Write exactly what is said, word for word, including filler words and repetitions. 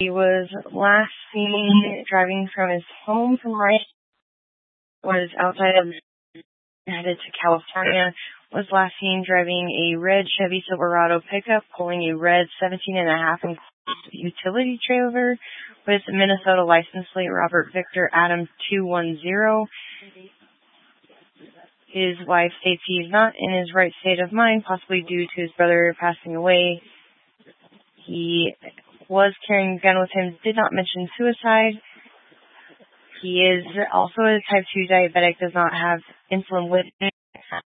He was last seen driving from his home from Rice, was outside of, headed to California, was last seen driving a red Chevy Silverado pickup, pulling a red seventeen and a half utility trailer with Minnesota license plate Robert Victor Adam two one zero. His wife states he is not in his right state of mind, possibly due to his brother passing away. He was carrying a gun with him, did not mention suicide. He is also a type two diabetic, does not have insulin with him.